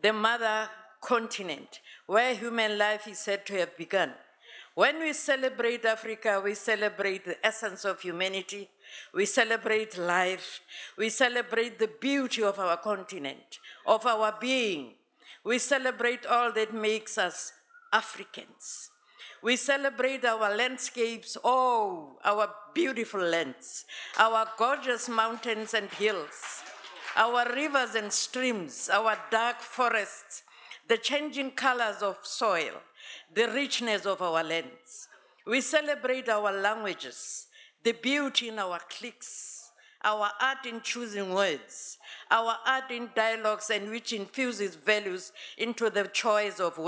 the mother continent, where human life is said to have begun. When we celebrate Africa, we celebrate the essence of humanity, we celebrate life, we celebrate the beauty of our continent, of our being. We celebrate all that makes us Africans. We celebrate our landscapes, oh, our beautiful lands, our gorgeous mountains and hills, our rivers and streams, our dark forests, the changing colors of soil, the richness of our lands. We celebrate our languages, the beauty in our cliques, our art in choosing words, our art in dialogues and which infuses values into the choice of